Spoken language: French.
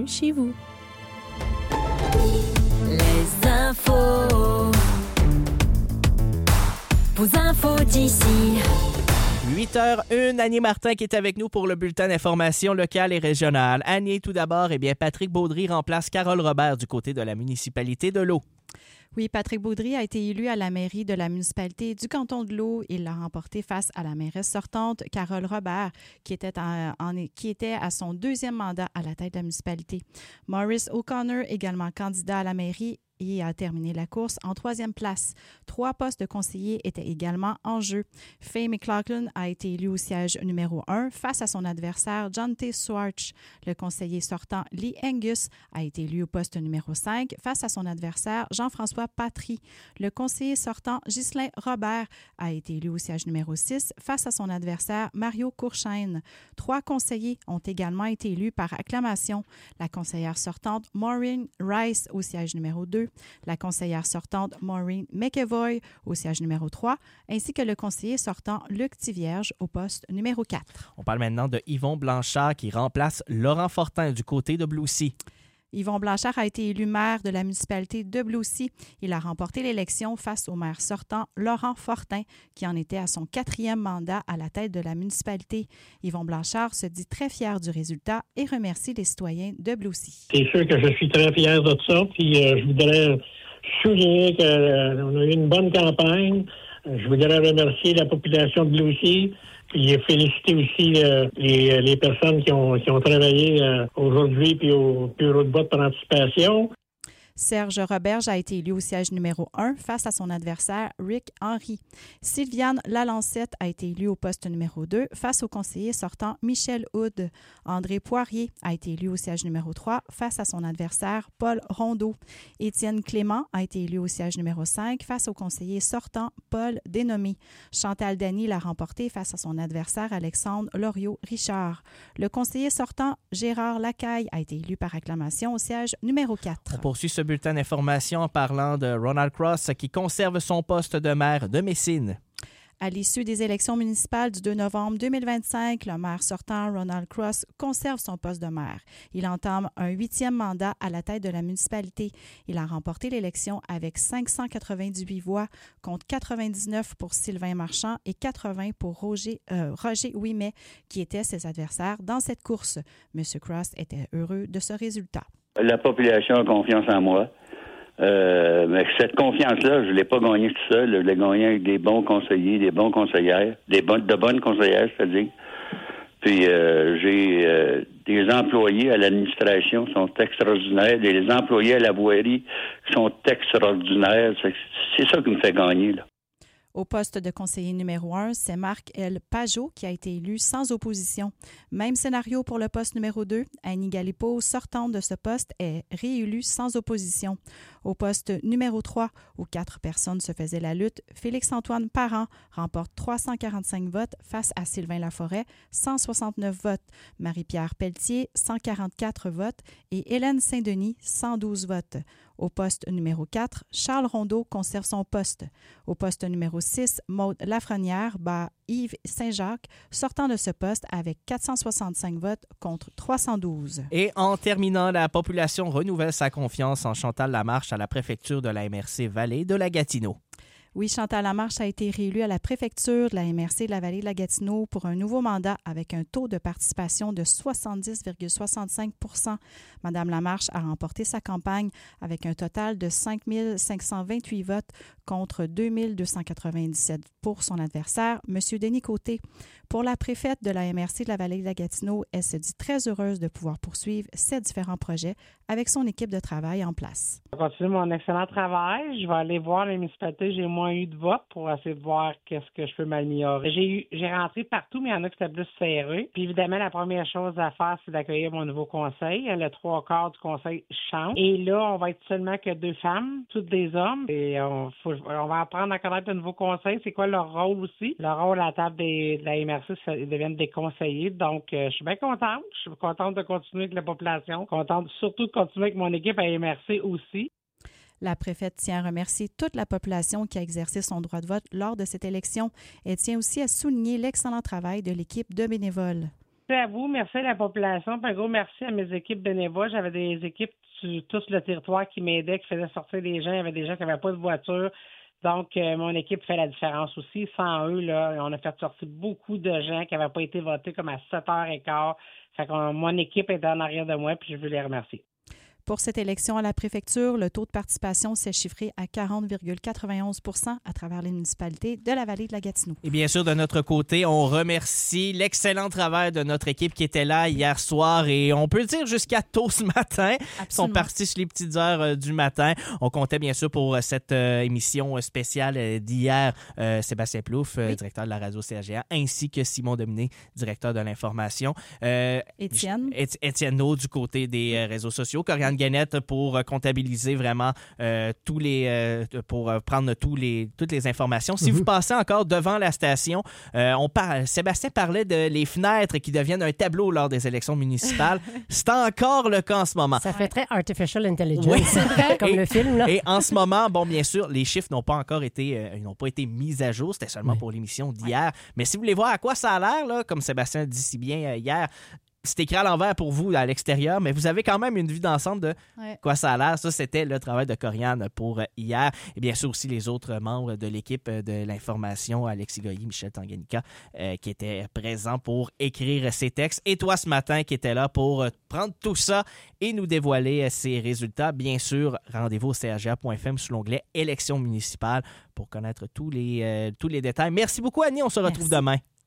chez vous. Les infos. Vos infos d'ici. 8h01, Annie Martin qui est avec nous pour le bulletin d'information locale et régionale. Annie, tout d'abord, Patrick Baudry remplace Carole Robert du côté de la municipalité de l'Eau. Oui, Patrick Baudry a été élu à la mairie de la municipalité du canton de l'Eau. Il l'a remporté face à la mairesse sortante, Carole Robert, qui était à son deuxième mandat à la tête de la municipalité. Maurice O'Connor, également candidat à la mairie, et a terminé la course en troisième place. 3 postes de conseillers étaient également en jeu. Faye McLaughlin a été élu au siège numéro 1 face à son adversaire John T. Swartz. Le conseiller sortant Lee Angus a été élu au poste numéro 5 face à son adversaire Jean-François Patry. Le conseiller sortant Ghislain Robert a été élu au siège numéro 6 face à son adversaire Mario Courchaine. 3 conseillers ont également été élus par acclamation. La conseillère sortante Maureen Rice au siège numéro 2, la conseillère sortante Maureen McEvoy au siège numéro 3, ainsi que le conseiller sortant Luc Tivierge au poste numéro 4. On parle maintenant de Yvon Blanchard qui remplace Laurent Fortin du côté de Bloussy. Yvon Blanchard a été élu maire de la municipalité de Bloussy. Il a remporté l'élection face au maire sortant Laurent Fortin, qui en était à son 4e mandat à la tête de la municipalité. Yvon Blanchard se dit très fier du résultat et remercie les citoyens de Bloussy. C'est sûr que je suis très fier de ça, puis je voudrais souligner qu'on a eu une bonne campagne. Je voudrais remercier la population de Bloussy. Puis féliciter aussi les personnes qui ont travaillé aujourd'hui puis au bureau de vote par anticipation. Serge Roberge a été élu au siège numéro 1 face à son adversaire Rick Henry. Sylviane Lalancette a été élue au poste numéro 2 face au conseiller sortant Michel Houd. André Poirier a été élu au siège numéro 3 face à son adversaire Paul Rondeau. Étienne Clément a été élu au siège numéro 5 face au conseiller sortant Paul Dénommé. Chantal Dany l'a remporté face à son adversaire Alexandre Loriot-Richard. Le conseiller sortant Gérard Lacaille a été élu par acclamation au siège numéro 4. On poursuit ce bulletin d'information en parlant de Ronald Cross qui conserve son poste de maire de Messine. À l'issue des élections municipales du 2 novembre 2025, le maire sortant, Ronald Cross, conserve son poste de maire. Il entame un 8e mandat à la tête de la municipalité. Il a remporté l'élection avec 598 voix contre 99 pour Sylvain Marchand et 80 pour Roger Ouimet, qui étaient ses adversaires dans cette course. M. Cross était heureux de ce résultat. La population a confiance en moi. Mais cette confiance-là, je ne l'ai pas gagnée tout seul. Je l'ai gagnée avec des bons conseillers, des bons conseillères, de bonnes conseillères, c'est-à-dire. Puis j'ai des employés à l'administration qui sont extraordinaires, des employés à la voirie qui sont extraordinaires. C'est ça qui me fait gagner, là. Au poste de conseiller numéro 1, c'est Marc L. Pajot qui a été élu sans opposition. Même scénario pour le poste numéro 2. Annie Galipeau, sortante de ce poste, est réélue sans opposition. Au poste numéro 3, où 4 personnes se faisaient la lutte, Félix-Antoine Parent remporte 345 votes face à Sylvain Laforêt, 169 votes. Marie-Pierre Pelletier, 144 votes. Et Hélène Saint-Denis, 112 votes. Au poste numéro 4, Charles Rondeau conserve son poste. Au poste numéro 6, Maude Lafrenière bat Yves Saint-Jacques, sortant de ce poste avec 465 votes contre 312. Et en terminant, la population renouvelle sa confiance en Chantal Lamarche à la préfecture de la MRC Vallée de la Gatineau. Oui, Chantal Lamarche a été réélue à la préfecture de la MRC de la Vallée de la Gatineau pour un nouveau mandat avec un taux de participation de 70,65 %. Madame Lamarche a remporté sa campagne avec un total de 5 528 votes contre 2 297 pour son adversaire, M. Denis Côté. Pour la préfète de la MRC de la Vallée de la Gatineau, elle se dit très heureuse de pouvoir poursuivre ses différents projets avec son équipe de travail en place. Je vais continuer mon excellent travail. Je vais aller voir les municipalités. J'ai moins eu de votes pour essayer de voir qu'est-ce que je peux m'améliorer. J'ai rentré partout, mais il y en a qui étaient plus serrés. Puis évidemment, la première chose à faire, c'est d'accueillir mon nouveau conseil. Le 3/4 du conseil change. Et là, on va être seulement que 2 femmes, toutes des hommes. Et on va apprendre à connaître le nouveau conseil. C'est quoi leur rôle aussi? Leur rôle à la table de la MRC, ils deviennent des conseillers. Donc, je suis bien contente. Je suis contente de continuer avec la population. Contente surtout de continuer avec mon équipe à MRC aussi. La préfète tient à remercier toute la population qui a exercé son droit de vote lors de cette élection. Elle tient aussi à souligner l'excellent travail de l'équipe de bénévoles. à vous, merci à la population, puis un gros merci à mes équipes bénévoles. J'avais des équipes sur tout le territoire qui m'aidaient, qui faisaient sortir des gens. Il y avait des gens qui n'avaient pas de voiture. Donc, mon équipe fait la différence aussi. Sans eux, là, on a fait sortir beaucoup de gens qui n'avaient pas été votés comme à 7h15. Fait que mon équipe est en arrière de moi, puis je veux les remercier. Pour cette élection à la préfecture, le taux de participation s'est chiffré à 40,91 % à travers les municipalités de la vallée de la Gatineau. Et bien sûr, de notre côté, on remercie l'excellent travail de notre équipe qui était là hier soir et on peut le dire jusqu'à tôt ce matin. Absolument. Ils sont partis sur les petites heures du matin. On comptait bien sûr pour cette émission spéciale d'hier, Sébastien Plouffe, directeur de la radio CRGA, ainsi que Simon Dominé, directeur de l'information. Étienne Naud du côté des réseaux sociaux. Corianne Guénette pour comptabiliser vraiment pour prendre toutes les informations. Si vous passez encore devant la station, Sébastien parlait de les fenêtres qui deviennent un tableau lors des élections municipales. C'est encore le cas en ce moment. Ça fait très artificial intelligence, comme le film. Là. Et en ce moment, bon, bien sûr, les chiffres n'ont pas été mis à jour. C'était seulement pour l'émission d'hier. Mais si vous voulez voir à quoi ça a l'air, là, comme Sébastien dit si bien hier, c'est écrit à l'envers pour vous à l'extérieur, mais vous avez quand même une vue d'ensemble de quoi ça a l'air. Ça, c'était le travail de Corianne pour hier. Et bien sûr aussi les autres membres de l'équipe de l'information, Alexis Goyer, Michel Tanganyika, qui étaient présents pour écrire ces textes. Et toi, ce matin, qui était là pour prendre tout ça et nous dévoiler ces résultats. Bien sûr, rendez-vous au crga.fm sous l'onglet « Élections municipales » pour connaître tous les détails. Merci beaucoup, Annie. On se retrouve demain.